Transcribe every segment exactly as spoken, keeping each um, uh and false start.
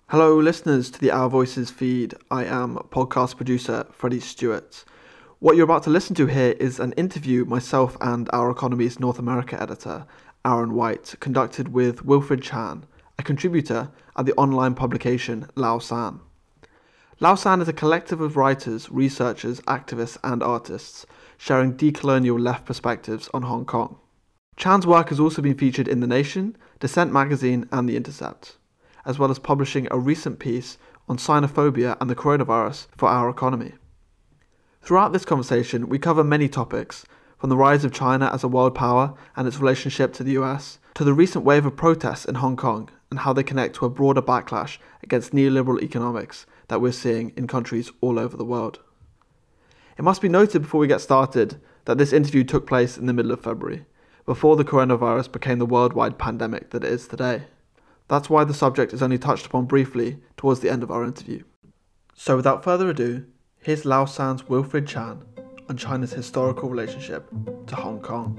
Hello, listeners to the Our Voices feed. I am podcast producer Freddie Stewart. What you're about to listen to here is an interview myself and Our Economy's North America editor, Aaron White, conducted with Wilfred Chan, a contributor at the online publication Lao San. Lao San is a collective of writers, researchers, activists, and artists sharing decolonial left perspectives on Hong Kong. Chan's work has also been featured in The Nation, Dissent magazine, and The Intercept, as well as publishing a recent piece on xenophobia and the coronavirus for Our Economy. Throughout this conversation, we cover many topics, from the rise of China as a world power and its relationship to the U S, to the recent wave of protests in Hong Kong and how they connect to a broader backlash against neoliberal economics that we're seeing in countries all over the world. It must be noted before we get started that this interview took place in the middle of February, before the coronavirus became the worldwide pandemic that it is today. That's why the subject is only touched upon briefly towards the end of our interview. So without further ado, here's Lao San's Wilfred Chan on China's historical relationship to Hong Kong.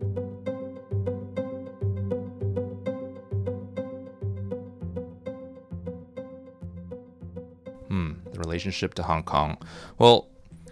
Hmm, the relationship to Hong Kong. Well,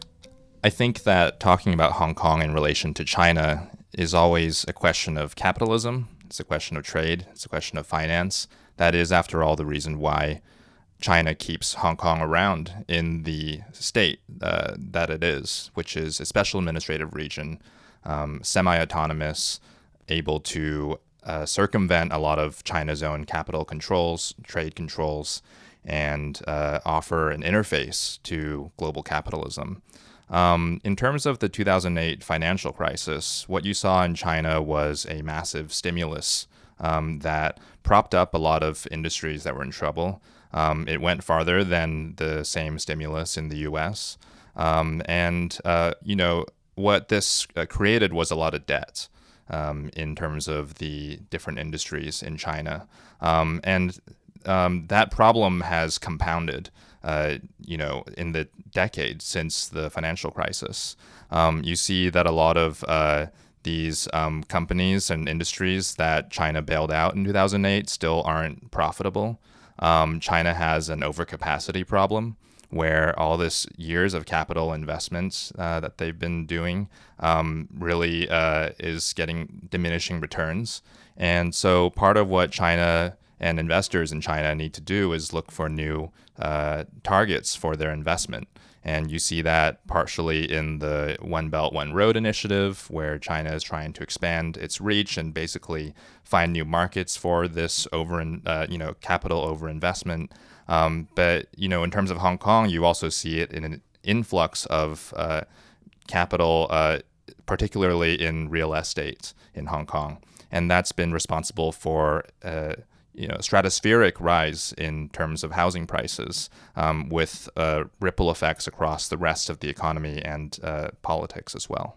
I think that talking about Hong Kong in relation to China is always a question of capitalism. It's a question of trade. It's a question of finance. That is, after all, the reason why China keeps Hong Kong around in the state uh, that it is, which is a special administrative region, um, semi-autonomous, able to uh, circumvent a lot of China's own capital controls, trade controls, and uh, offer an interface to global capitalism. Um, in terms of the two thousand eight financial crisis, what you saw in China was a massive stimulus um, that propped up a lot of industries that were in trouble. Um, it went farther than the same stimulus in the U S. Um, and, uh, you know, what this uh, created was a lot of debt um, in terms of the different industries in China. Um, and um, that problem has compounded Uh, you know, in the decade since the financial crisis. Um, you see that a lot of uh, these um, companies and industries that China bailed out in two thousand eight still aren't profitable. Um, China has an overcapacity problem where all this years of capital investments uh, that they've been doing um, really uh, is getting diminishing returns. And so part of what China and investors in China need to do is look for new uh, targets for their investment. And you see that partially in the One Belt, One Road initiative, where China is trying to expand its reach and basically find new markets for this over, uh, you know, capital over investment. Um, but, you know, in terms of Hong Kong, you also see it in an influx of uh, capital, uh, particularly in real estate in Hong Kong. And that's been responsible for uh, you know, stratospheric rise in terms of housing prices, um, with uh, ripple effects across the rest of the economy and uh, politics as well.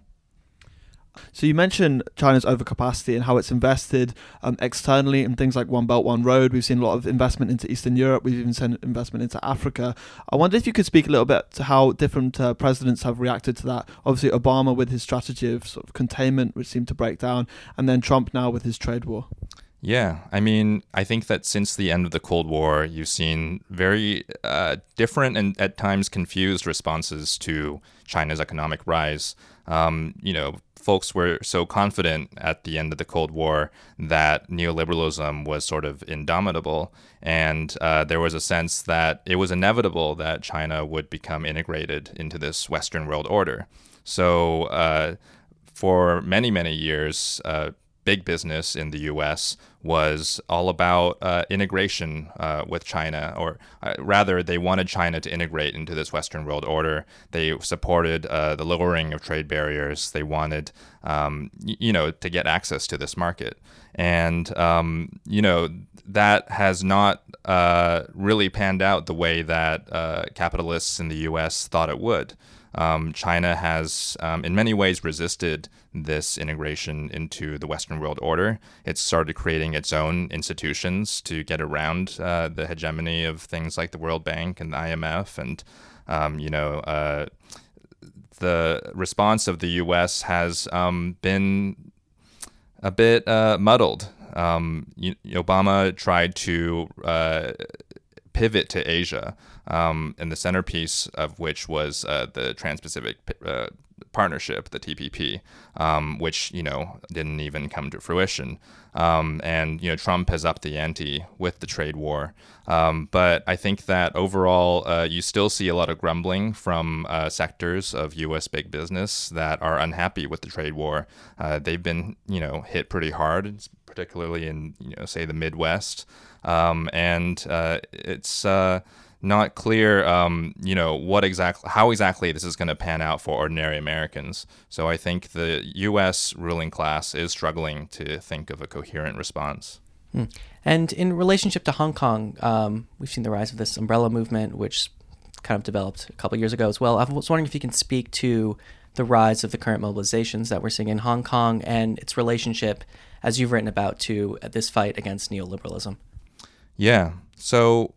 So you mentioned China's overcapacity and how it's invested um, externally in things like One Belt, One Road. We've seen a lot of investment into Eastern Europe. We've even seen investment into Africa. I wonder if you could speak a little bit to how different uh, presidents have reacted to that. Obviously, Obama with his strategy of sort of containment, which seemed to break down, and then Trump now with his trade war. Yeah, I mean, I think that since the end of the Cold War, you've seen very uh, different and at times confused responses to China's economic rise. Um, you know, folks were so confident at the end of the Cold War that neoliberalism was sort of indomitable, and uh, there was a sense that it was inevitable that China would become integrated into this Western world order. So uh, for many, many years, uh, big business in the U S was all about uh, integration uh, with China, or uh, rather, they wanted China to integrate into this Western world order. They supported uh, the lowering of trade barriers. They wanted, um, y- you know, to get access to this market. And, um, you know, that has not uh, really panned out the way that uh, capitalists in the U S thought it would. Um, China has, um, in many ways, resisted this integration into the Western world order. It's started creating its own institutions to get around uh, the hegemony of things like the World Bank and the I M F. And, um, you know, uh, the response of the U S has um, been a bit uh, muddled. Um, you, Obama tried to uh, pivot to Asia, um, and the centerpiece of which was uh, the Trans-Pacific uh, Partnership, the T P P, um, which, you know, didn't even come to fruition. Um, and, you know, Trump has upped the ante with the trade war. Um, but I think that overall, uh, you still see a lot of grumbling from uh, sectors of U S big business that are unhappy with the trade war. Uh, they've been, you know, hit pretty hard, particularly in, you know, say the Midwest. Um, and uh, it's uh, not clear, um, you know, what exactly, how exactly this is going to pan out for ordinary Americans. So I think the U S ruling class is struggling to think of a coherent response. Hmm. And in relationship to Hong Kong, um, we've seen the rise of this umbrella movement, which kind of developed a couple years ago as well. I was wondering if you can speak to the rise of the current mobilizations that we're seeing in Hong Kong and its relationship, as you've written about, to this fight against neoliberalism. Yeah. So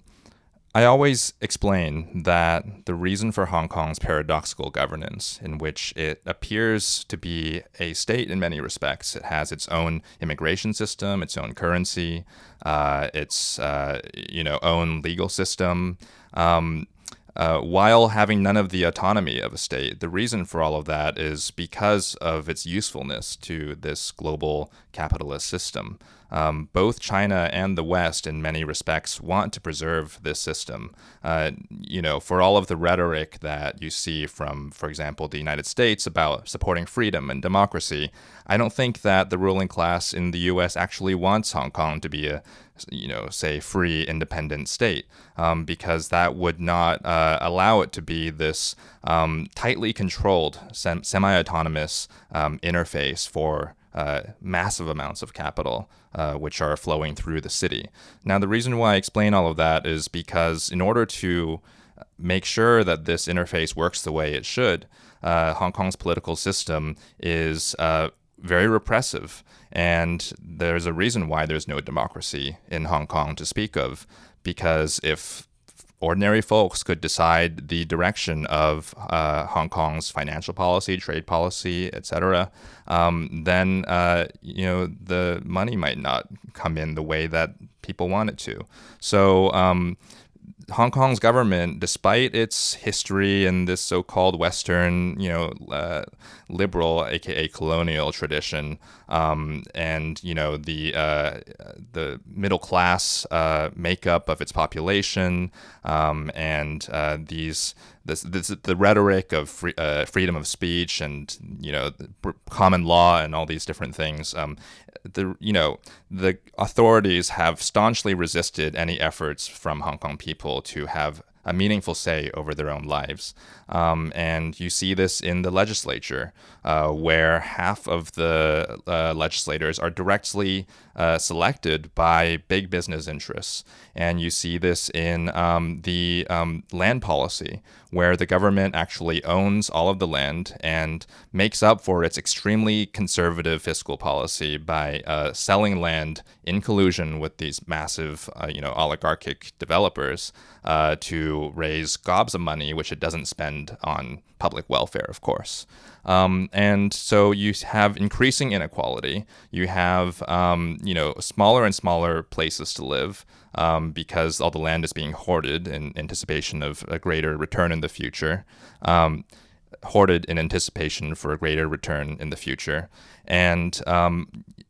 I always explain that the reason for Hong Kong's paradoxical governance, in which it appears to be a state in many respects, it has its own immigration system, its own currency, uh, its uh, you know own legal system, um, uh, while having none of the autonomy of a state. The reason for all of that is because of its usefulness to this global capitalist system. Um, both China and the West, in many respects, want to preserve this system. Uh, you know, for all of the rhetoric that you see from, for example, the United States about supporting freedom and democracy, I don't think that the ruling class in the U S actually wants Hong Kong to be a, you know, say, free, independent state, um, because that would not uh, allow it to be this um, tightly controlled, sem- semi-autonomous um, interface for Uh, massive amounts of capital, uh, which are flowing through the city. Now, the reason why I explain all of that is because in order to make sure that this interface works the way it should, uh, Hong Kong's political system is uh, very repressive. And there's a reason why there's no democracy in Hong Kong to speak of, because if ordinary folks could decide the direction of uh, Hong Kong's financial policy, trade policy, et cetera, um, then uh, you know the money might not come in the way that people want it to. So um, Hong Kong's government, despite its history and this so-called Western, you know, uh, liberal, aka colonial tradition, um, and you know the uh, the middle class uh, makeup of its population, um, and uh, these this, this the rhetoric of free, uh, freedom of speech and you know common law and all these different things. Um, the you know the authorities have staunchly resisted any efforts from Hong Kong people to have a meaningful say over their own lives. Um, and you see this in the legislature, uh, where half of the uh, legislators are directly uh, selected by big business interests. And you see this in um, the um, land policy, where the government actually owns all of the land and makes up for its extremely conservative fiscal policy by uh, selling land in collusion with these massive, uh, you know, oligarchic developers uh, to raise gobs of money, which it doesn't spend on public welfare, of course. Um, and so you have increasing inequality. You have, um, you know, smaller and smaller places to live um, because all the land is being hoarded in anticipation of a greater return in the future. Um, hoarded in anticipation for a greater return in the future. And um,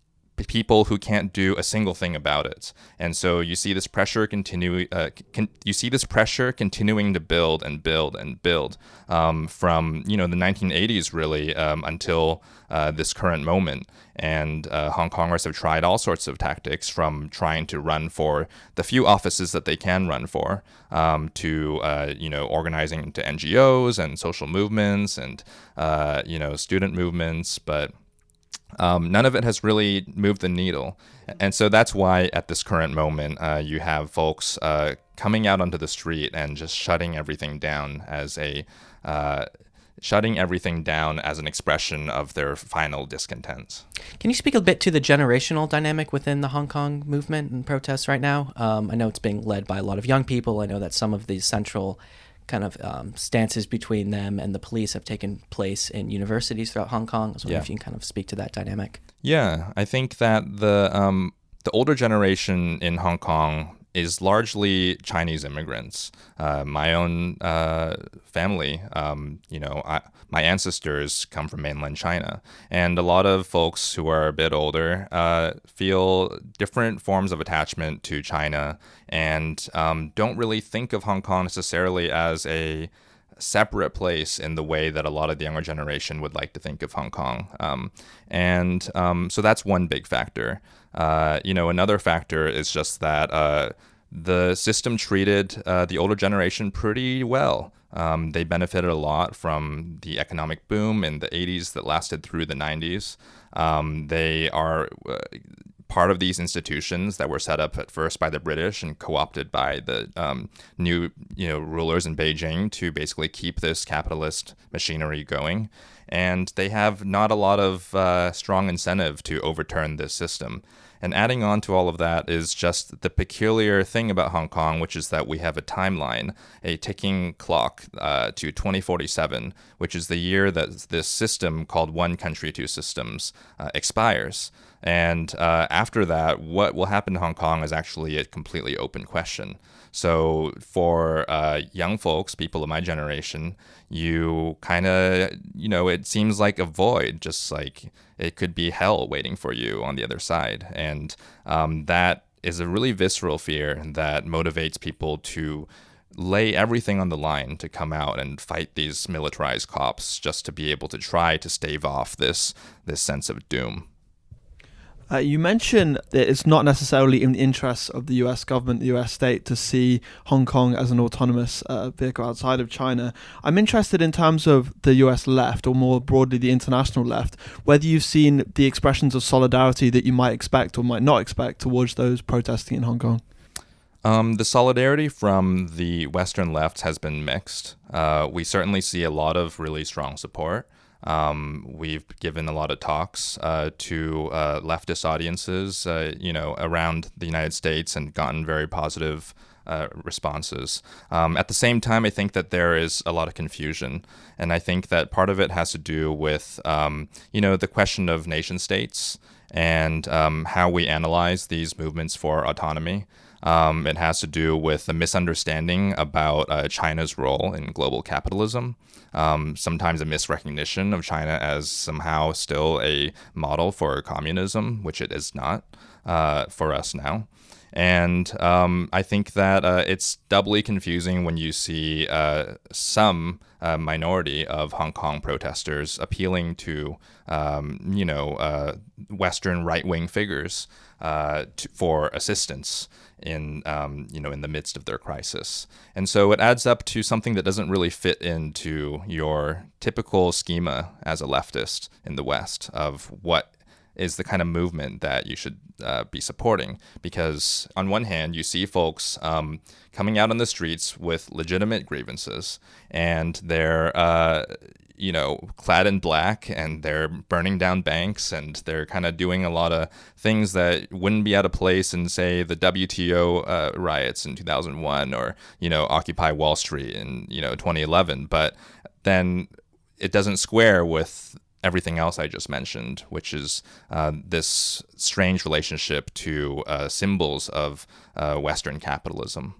people who can't do a single thing about it. And so you see this pressure continue. Uh, con- you see this pressure continuing to build and build and build um, from you know the nineteen eighties really um, until uh, this current moment. And uh, Hong Kongers have tried all sorts of tactics, from trying to run for the few offices that they can run for, um, to uh, you know organizing into N G Os and social movements and uh, you know student movements, but Um, none of it has really moved the needle. And so that's why at this current moment, uh, you have folks uh, coming out onto the street and just shutting everything down as a uh, shutting everything down as an expression of their final discontents. Can you speak a bit to the generational dynamic within the Hong Kong movement and protests right now? Um, I know it's being led by a lot of young people. I know that some of these central kind of um, stances between them and the police have taken place in universities throughout Hong Kong. I was wondering Yeah. if you can kind of speak to that dynamic. Yeah, I think that the um, the older generation in Hong Kong is largely Chinese immigrants. Uh, my own uh, family, um, you know, I, my ancestors come from mainland China, and a lot of folks who are a bit older uh, feel different forms of attachment to China, and um, don't really think of Hong Kong necessarily as a separate place in the way that a lot of the younger generation would like to think of Hong Kong. Um, and um, so that's one big factor. Uh, you know, another factor is just that uh, the system treated uh, the older generation pretty well. Um, they benefited a lot from the economic boom in the eighties that lasted through the nineties. Um, they are uh, part of these institutions that were set up at first by the British and co-opted by the um, new, you know, rulers in Beijing to basically keep this capitalist machinery going. And they have not a lot of uh, strong incentive to overturn this system. And adding on to all of that is just the peculiar thing about Hong Kong, which is that we have a timeline, a ticking clock uh, to twenty forty-seven, which is the year that this system called One Country, Two Systems uh, expires. And uh, after that, what will happen to Hong Kong is actually a completely open question. So for uh, young folks, people of my generation, you kind of, you know, it seems like a void, just like it could be hell waiting for you on the other side. And um, that is a really visceral fear that motivates people to lay everything on the line to come out and fight these militarized cops just to be able to try to stave off this this sense of doom. Uh, you mentioned that it's not necessarily in the interests of the U S government, the U S state, to see Hong Kong as an autonomous uh, vehicle outside of China. I'm interested in terms of the U S left, or more broadly the international left, whether you've seen the expressions of solidarity that you might expect or might not expect towards those protesting in Hong Kong. Um, the solidarity from the Western left has been mixed. Uh, we certainly see a lot of really strong support. Um, we've given a lot of talks uh, to uh, leftist audiences, uh, you know, around the United States and gotten very positive uh, responses. Um, at the same time, I think that there is a lot of confusion, and I think that part of it has to do with, um, you know, the question of nation states and um, how we analyze these movements for autonomy. Um, it has to do with a misunderstanding about uh, China's role in global capitalism. Um, sometimes a misrecognition of China as somehow still a model for communism, which it is not uh, for us now. And um, I think that uh, it's doubly confusing when you see uh, some uh, minority of Hong Kong protesters appealing to, um, you know, uh, Western right-wing figures uh, to, for assistance in, um, you know, in the midst of their crisis. And so it adds up to something that doesn't really fit into your typical schema as a leftist in the West of what is the kind of movement that you should uh, be supporting. Because on one hand, you see folks um, coming out on the streets with legitimate grievances, and they're, uh, you know, clad in black, and they're burning down banks, and they're kind of doing a lot of things that wouldn't be out of place in, say, the W T O uh, riots in two thousand one, or, you know, Occupy Wall Street in, you know, twenty eleven. But then it doesn't square with everything else I just mentioned, which is uh, this strange relationship to uh, symbols of uh, Western capitalism.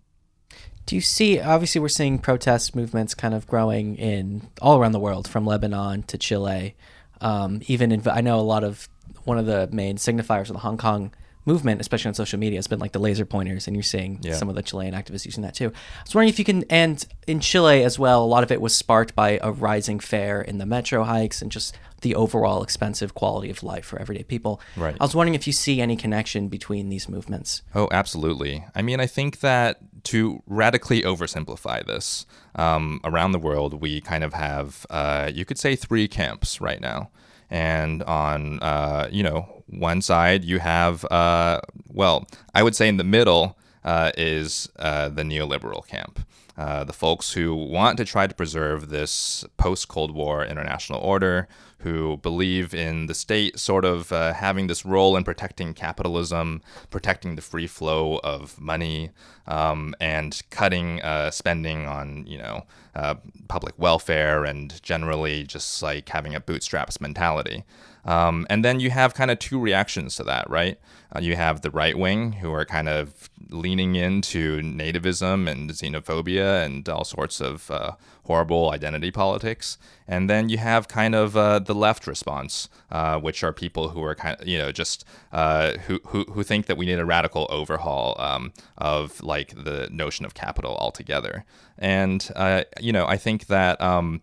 Do you see, obviously we're seeing protest movements kind of growing in all around the world, from Lebanon to Chile. Um, even in, I know a lot of, one of the main signifiers of the Hong Kong movement, especially on social media, has been like the laser pointers, and you're seeing yeah. some of the Chilean activists using that too. I was wondering if you can, and in Chile as well, a lot of it was sparked by a rising fare in the metro hikes and just the overall expensive quality of life for everyday people. Right. I was wondering if you see any connection between these movements. Oh, absolutely. I mean, I think that to radically oversimplify this, um, around the world, we kind of have, uh, you could say, three camps right now. And on, uh, you know, one side you have, uh, well, I would say in the middle uh, is uh, the neoliberal camp. Uh, the folks who want to try to preserve this post-Cold War international order, who believe in the state sort of uh, having this role in protecting capitalism, protecting the free flow of money, um, and cutting uh, spending on, you know, uh, public welfare, and generally just like having a bootstraps mentality. Um, and then you have kind of two reactions to that, right? Uh, you have the right wing, who are kind of leaning into nativism and xenophobia and all sorts of uh, horrible identity politics. And then you have kind of uh, the left response, uh, which are people who are kind of, you know, just uh, who, who who think that we need a radical overhaul um, of like the notion of capital altogether. And, uh, you know, I think that um,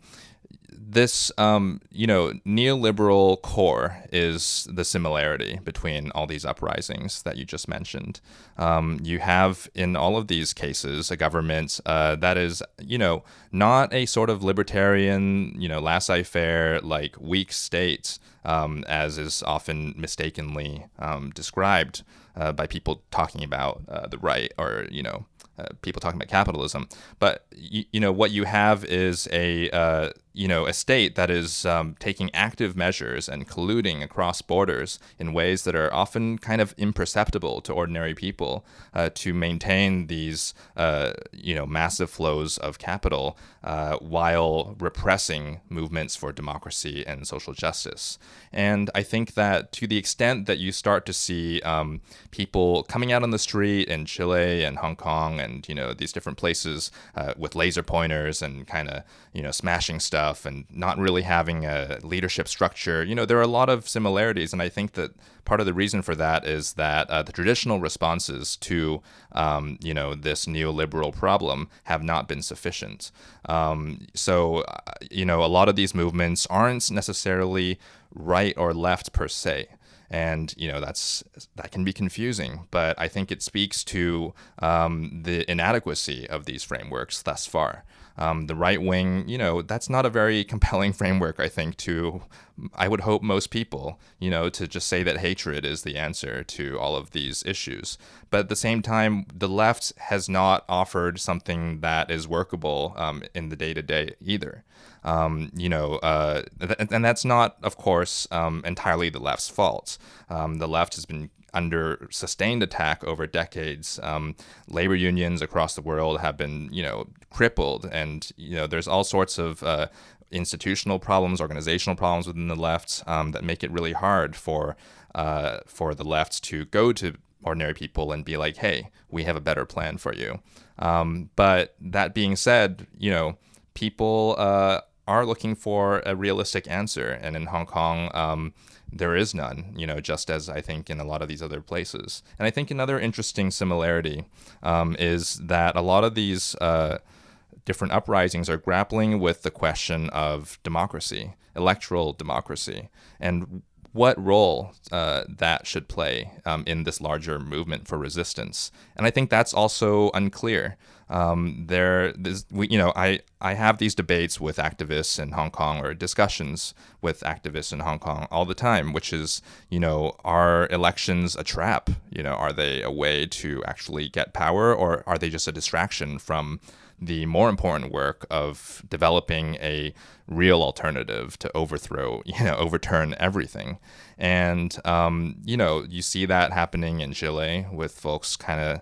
this, um, you know, neoliberal core is the similarity between all these uprisings that you just mentioned. Um, you have in all of these cases a government uh, that is, you know, not a sort of libertarian, you know, laissez-faire, like weak state, um, as is often mistakenly um, described uh, by people talking about uh, the right or, you know, Uh, people talking about capitalism. But, you, you know, what you have is a, uh, you know, a state that is um, taking active measures and colluding across borders in ways that are often kind of imperceptible to ordinary people uh, to maintain these, uh, you know, massive flows of capital uh, while repressing movements for democracy and social justice. And I think that to the extent that you start to see um, people coming out on the street in Chile and Hong Kong and, you know, these different places uh, with laser pointers and kind of, you know, smashing stuff and not really having a leadership structure, you know, there are a lot of similarities. And I think that part of the reason for that is that uh, the traditional responses to, um, you know, this neoliberal problem have not been sufficient. Um, so, uh, you know, a lot of these movements aren't necessarily right or left per se. And, you know, that's that can be confusing, but I think it speaks to um, the inadequacy of these frameworks thus far. Um, the right wing, you know, that's not a very compelling framework, I think, to, I would hope, most people, you know, to just say that hatred is the answer to all of these issues. But at the same time, the left has not offered something that is workable um, in the day-to-day either. Um, you know, uh, th- and that's not, of course, um, entirely the left's fault. Um, the left has been under sustained attack over decades. Um, labor unions across the world have been, you know, crippled, and you know, there's all sorts of uh, institutional problems, organizational problems within the left um, that make it really hard for uh, for the left to go to ordinary people and be like, "Hey, we have a better plan for you." Um, but that being said, you know, people uh, are looking for a realistic answer, and in Hong Kong, um, there is none, you know, just as I think in a lot of these other places. And I think another interesting similarity um, is that a lot of these uh, different uprisings are grappling with the question of democracy, electoral democracy, and what role uh, that should play um, in this larger movement for resistance. And I think that's also unclear. Um, there, we, you know, I, I have these debates with activists in Hong Kong, or discussions with activists in Hong Kong all the time, which is, you know, are elections a trap? You know, are they a way to actually get power, or are they just a distraction from the more important work of developing a real alternative to overthrow, you know, overturn everything? And, um, you know, you see that happening in Chile with folks kind of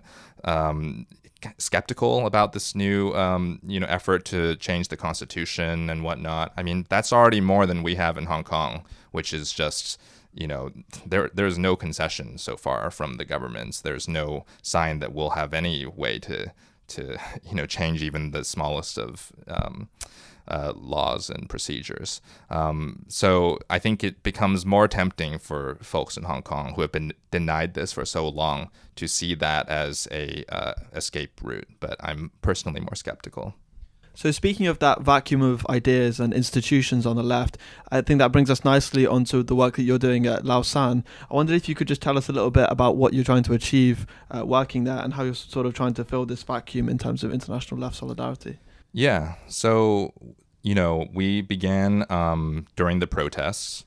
um, skeptical about this new, um, you know, effort to change the constitution and whatnot. I mean, that's already more than we have in Hong Kong, which is just, you know, there there's no concession so far from the governments. There's no sign that we'll have any way to to, you know, change even the smallest of um, uh, laws and procedures. Um, so I think it becomes more tempting for folks in Hong Kong who have been denied this for so long to see that as a uh, escape route. But I'm personally more skeptical. So speaking of that vacuum of ideas and institutions on the left, I think that brings us nicely onto the work that you're doing at Lausan. I wondered if you could just tell us a little bit about what you're trying to achieve uh, working there, and how you're sort of trying to fill this vacuum in terms of international left solidarity. Yeah, so, you know, we began um, during the protests,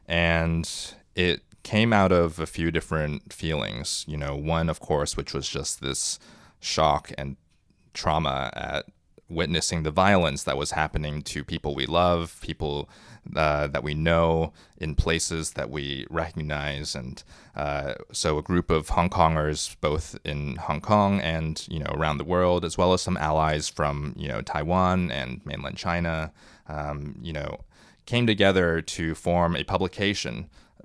and it came out of a few different feelings. You know, one, of course, which was just this shock and trauma at witnessing the violence that was happening to people we love, people uh, that we know in places that we recognize. And uh, so a group of Hong Kongers, both in Hong Kong and, you know, around the world, as well as some allies from, you know, Taiwan and mainland China, um, you know, came together to form a publication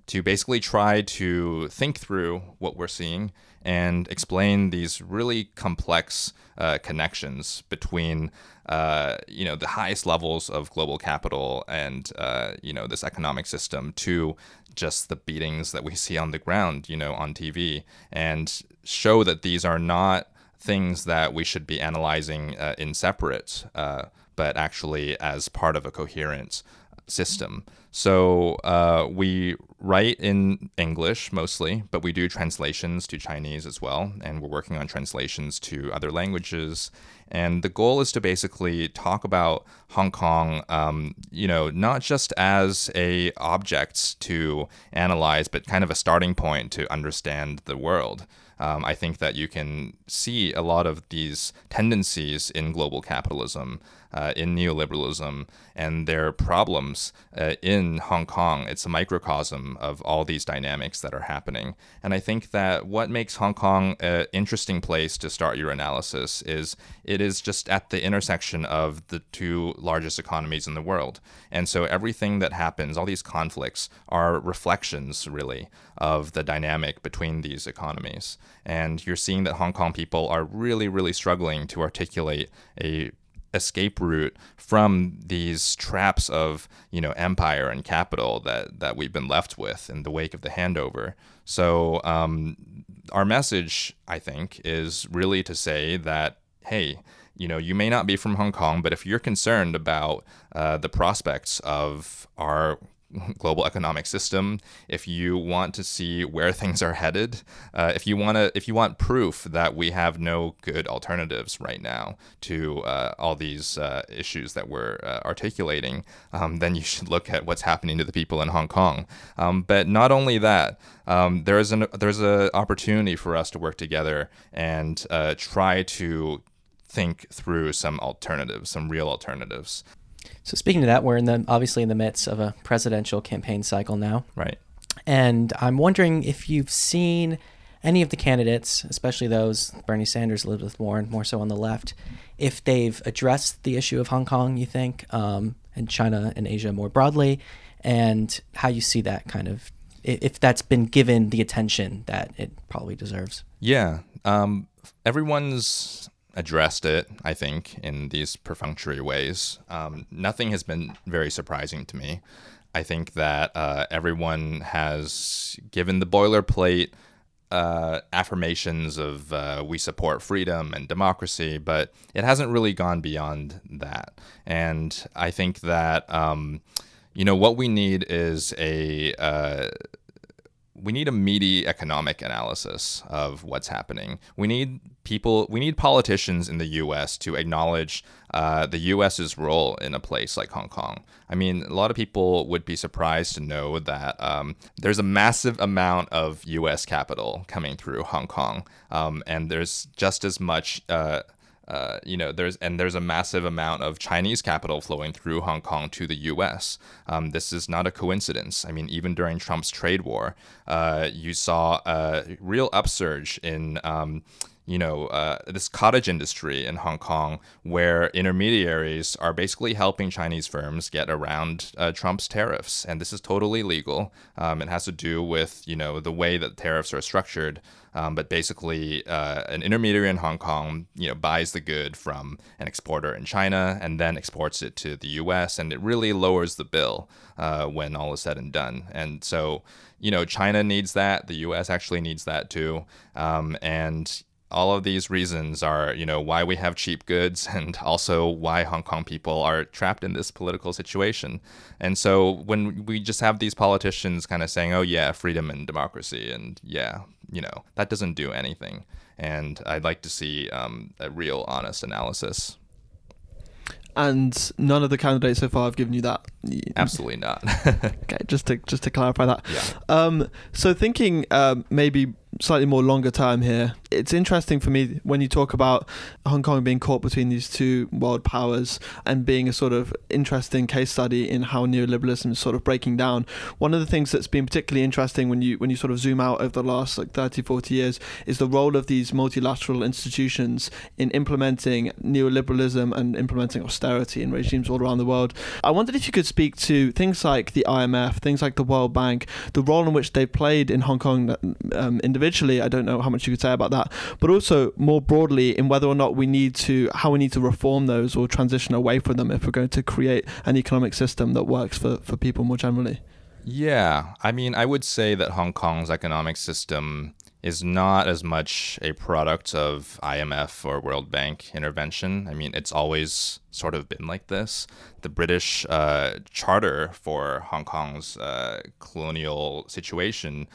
to basically try to think through what we're seeing and explain these really complex uh, connections between, uh, you know, the highest levels of global capital and, uh, you know, this economic system to just the beatings that we see on the ground, you know, on T V, and show that these are not things that we should be analyzing uh, in separate, uh, but actually as part of a coherent system. So uh, we write in English mostly, but we do translations to Chinese as well, and we're working on translations to other languages. And the goal is to basically talk about Hong Kong, um, you know, not just as a object to analyze, but kind of a starting point to understand the world. Um, I think that you can see a lot of these tendencies in global capitalism, uh, in neoliberalism, and their problems uh, in Hong Kong. It's a microcosm of all these dynamics that are happening. And I think that what makes Hong Kong an interesting place to start your analysis is it is just at the intersection of the two largest economies in the world. And so everything that happens, all these conflicts, are reflections, really, of the dynamic between these economies. And you're seeing that Hong Kong people are really, really struggling to articulate a escape route from these traps of, you know, empire and capital that, that we've been left with in the wake of the handover. So um, our message, I think, is really to say that, hey, you know, you may not be from Hong Kong, but if you're concerned about uh, the prospects of our global economic system, if you want to see where things are headed, uh, if you want to, if you want proof that we have no good alternatives right now to uh, all these uh, issues that we're uh, articulating, um, then you should look at what's happening to the people in Hong Kong. Um, but not only that, um, there's an there's an opportunity for us to work together and uh, try to think through some alternatives, some real alternatives. So speaking of that, we're in the obviously in the midst of a presidential campaign cycle now. Right. And I'm wondering if you've seen any of the candidates, especially those, Bernie Sanders, Elizabeth Warren, more so on the left, if they've addressed the issue of Hong Kong, you think, um, and China and Asia more broadly, and how you see that kind of, if that's been given the attention that it probably deserves. Yeah. Um, everyone's addressed it, I think, in these perfunctory ways. Um, nothing has been very surprising to me. I think that uh, everyone has given the boilerplate uh, affirmations of uh, we support freedom and democracy, but it hasn't really gone beyond that. And I think that, um, you know, what we need is a... Uh, We need a meaty economic analysis of what's happening. We need people, we need politicians in the U S to acknowledge uh, the US's role in a place like Hong Kong. I mean, a lot of people would be surprised to know that um, there's a massive amount of U S capital coming through Hong Kong, um, and there's just as much. Uh, Uh, you know, there's and there's a massive amount of Chinese capital flowing through Hong Kong to the U S. Um, this is not a coincidence. I mean, even during Trump's trade war, uh, you saw a real upsurge in, um, you know, uh, this cottage industry in Hong Kong, where intermediaries are basically helping Chinese firms get around uh, Trump's tariffs, and this is totally legal. Um, it has to do with, you know, the way that tariffs are structured. Um, but basically, uh, an intermediary in Hong Kong, you know, buys the good from an exporter in China and then exports it to the U S, and it really lowers the bill uh, when all is said and done. And so, you know, China needs that. The U S actually needs that too. Um, and all of these reasons are, you know, why we have cheap goods and also why Hong Kong people are trapped in this political situation. And so when we just have these politicians kind of saying, oh, yeah, freedom and democracy, and yeah, you know, that doesn't do anything. And I'd like to see um, a real honest analysis. And none of the candidates so far have given you that? Absolutely not. Okay, just to just to clarify that. Yeah. Um, so thinking um, maybe slightly more longer term here. It's interesting for me when you talk about Hong Kong being caught between these two world powers and being a sort of interesting case study in how neoliberalism is sort of breaking down. One of the things that's been particularly interesting when you when you sort of zoom out over the last like thirty, forty years is the role of these multilateral institutions in implementing neoliberalism and implementing austerity in regimes all around the world. I wondered if you could speak to things like the I M F, things like the World Bank, the role in which they've played in Hong Kong um, individually. I don't know how much you could say about that, but also more broadly in whether or not we need to, how we need to reform those or transition away from them if we're going to create an economic system that works for, for people more generally. Yeah, I mean, I would say that Hong Kong's economic system is not as much a product of I M F or World Bank intervention. I mean, it's always sort of been like this. The British uh, charter for Hong Kong's uh, colonial situation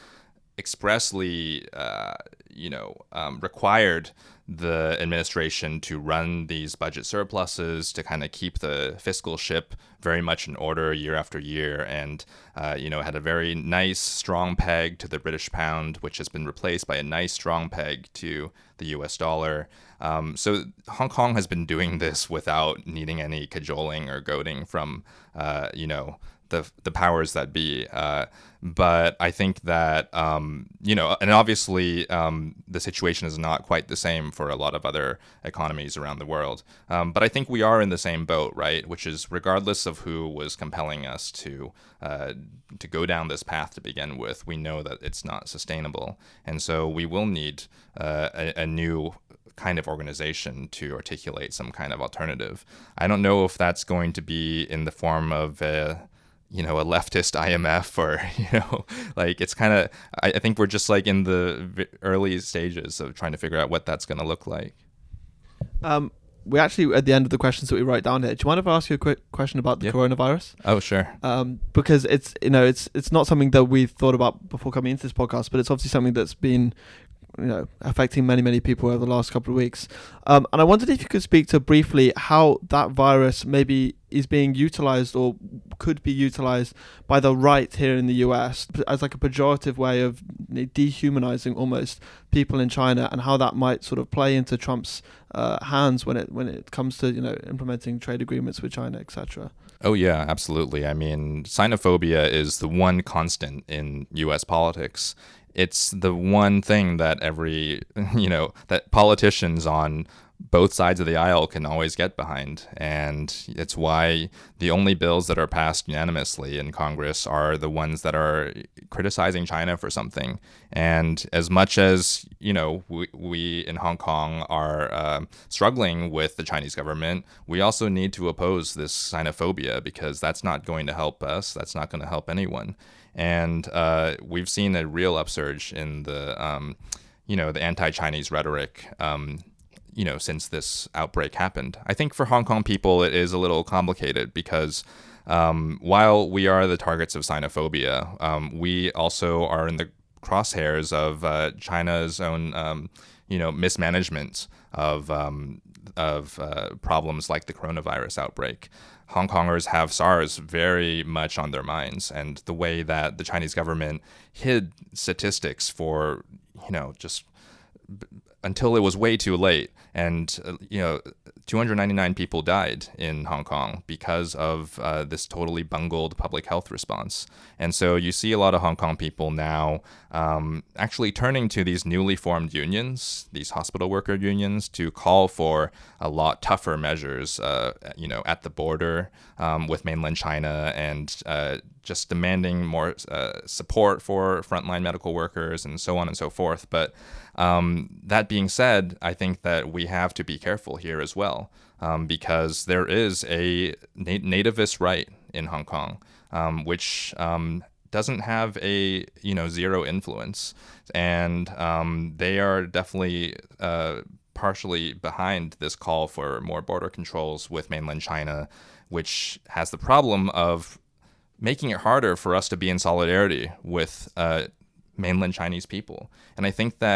expressly, uh, you know, um, required the administration to run these budget surpluses to kind of keep the fiscal ship very much in order year after year, and uh, you know, had a very nice strong peg to the British pound, which has been replaced by a nice strong peg to the U S dollar. Um, so Hong Kong has been doing this without needing any cajoling or goading from, uh, you know, the the powers that be. Uh, but I think that, um, you know, and obviously um, the situation is not quite the same for a lot of other economies around the world. Um, but I think we are in the same boat, right? Which is regardless of who was compelling us to uh, to go down this path to begin with, we know that it's not sustainable. And so we will need uh, a, a new kind of organization to articulate some kind of alternative. I don't know if that's going to be in the form of a you know, a leftist I M F, or, you know, like it's kind of, I, I think we're just like in the early stages of trying to figure out what that's going to look like. Um, we actually, at the end of the questions that we write down here, do you mind if I ask you a quick question about the yeah. coronavirus? Oh, sure. Um, because it's, you know, it's, it's not something that we thought about before coming into this podcast, but it's obviously something that's been, you know, affecting many, many people over the last couple of weeks. Um, and I wondered if you could speak to briefly how that virus maybe is being utilized or could be utilized by the right here in the U S as like a pejorative way of dehumanizing almost people in China, and how that might sort of play into Trump's uh, hands when it when it comes to, you know, implementing trade agreements with China, et cetera. Oh, yeah, absolutely. I mean, xenophobia is the one constant in U S politics. It's the one thing that every, you know, that politicians on both sides of the aisle can always get behind. And it's why the only bills that are passed unanimously in Congress are the ones that are criticizing China for something. And as much as, you know, we, we in Hong Kong are uh, struggling with the Chinese government, we also need to oppose this xenophobia, because that's not going to help us. That's not going to help anyone. And uh, we've seen a real upsurge in the, um, you know, the anti-Chinese rhetoric, um, you know, since this outbreak happened. I think for Hong Kong people, it is a little complicated because um, while we are the targets of xenophobia, um, we also are in the crosshairs of uh, China's own, um, you know, mismanagement of um, of uh, problems like the coronavirus outbreak. Hong Kongers have SARS very much on their minds, and the way that the Chinese government hid statistics for, you know, just b- until it was way too late. And, uh, you know, two hundred ninety-nine people died in Hong Kong because of uh, this totally bungled public health response. And so you see a lot of Hong Kong people now um, actually turning to these newly formed unions, these hospital worker unions, to call for a lot tougher measures, uh, you know, at the border um, with mainland China, and uh, just demanding more uh, support for frontline medical workers and so on and so forth. But um, that being said, I think that we have to be careful here as well, um, because there is a na- nativist right in Hong Kong, um, which um, doesn't have a, you know, zero influence. And um, they are definitely uh, partially behind this call for more border controls with mainland China, which has the problem of making it harder for us to be in solidarity with uh, mainland Chinese people. And I think that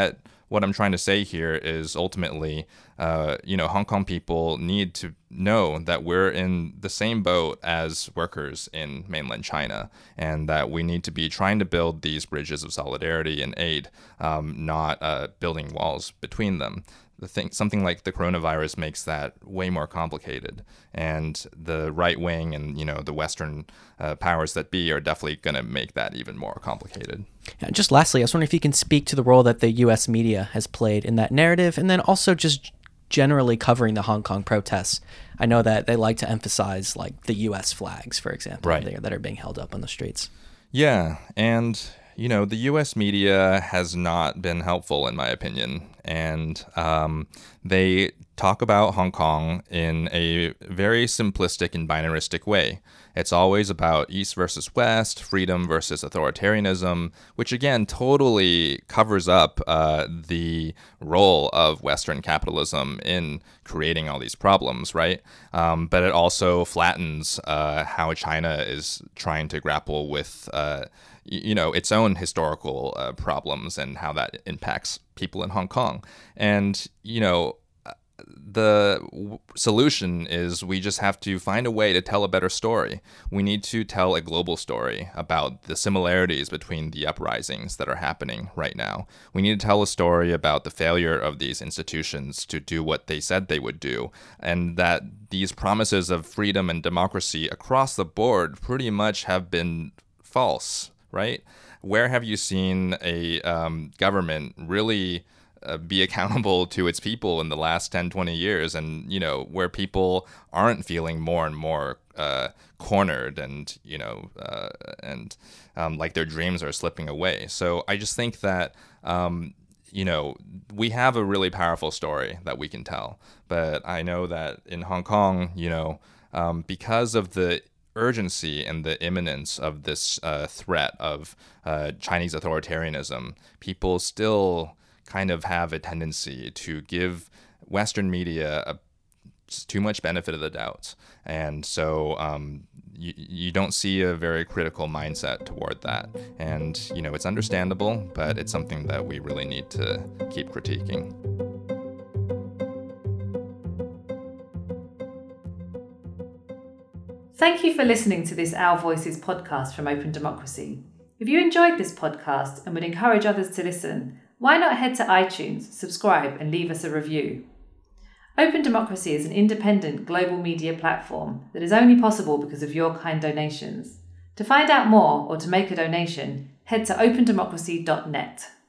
what I'm trying to say here is ultimately, uh, you know, Hong Kong people need to know that we're in the same boat as workers in mainland China, and that we need to be trying to build these bridges of solidarity and aid, um, not uh, building walls between them. The thing, something like the coronavirus makes that way more complicated, and the right wing and, you know, the Western uh, powers that be are definitely going to make that even more complicated. Yeah, just lastly, I was wondering if you can speak to the role that the U S media has played in that narrative, and then also just generally covering the Hong Kong protests. I know that they like to emphasize like the U S flags, for example, right, that are being held up on the streets. Yeah, and you know, the U S media has not been helpful, in my opinion. And um, they talk about Hong Kong in a very simplistic and binaristic way. It's always about East versus West, freedom versus authoritarianism, which again totally covers up uh, the role of Western capitalism in creating all these problems, right? Um, but it also flattens uh, how China is trying to grapple with uh, you know, its own historical uh, problems and how that impacts people in Hong Kong. And, you know, the w- solution is we just have to find a way to tell a better story. We need to tell a global story about the similarities between the uprisings that are happening right now. We need to tell a story about the failure of these institutions to do what they said they would do, and that these promises of freedom and democracy across the board pretty much have been false. Right? Where have you seen a um, government really uh, be accountable to its people in the last ten, twenty years, and, you know, where people aren't feeling more and more uh, cornered and, you know, uh, and um, like their dreams are slipping away. So I just think that, um, you know, we have a really powerful story that we can tell. But I know that in Hong Kong, you know, um, because of the urgency and the imminence of this uh, threat of uh, Chinese authoritarianism, people still kind of have a tendency to give Western media a, too much benefit of the doubt. And so um, you, you don't see a very critical mindset toward that. And, you know, it's understandable, but it's something that we really need to keep critiquing. Thank you for listening to this Our Voices podcast from Open Democracy. If you enjoyed this podcast and would encourage others to listen, why not head to iTunes, subscribe and leave us a review. Open Democracy is an independent global media platform that is only possible because of your kind donations. To find out more or to make a donation, head to open democracy dot net.